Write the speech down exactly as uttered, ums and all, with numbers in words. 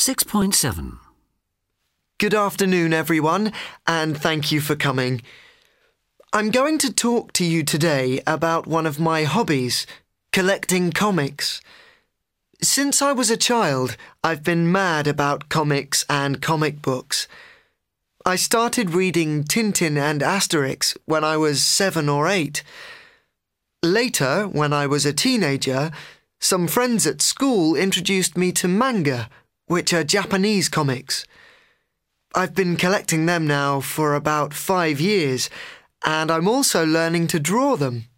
six point seven. Good afternoon, everyone, and thank you for coming. I'm going to talk to you today about one of my hobbies, collecting comics. Since I was a child, I've been mad about comics and comic books. I started reading Tintin and Asterix when I was seven or eight. Later, when I was a teenager, some friends at school introduced me to manga, which are Japanese comics. I've been collecting them now for about five years, and I'm also learning to draw them.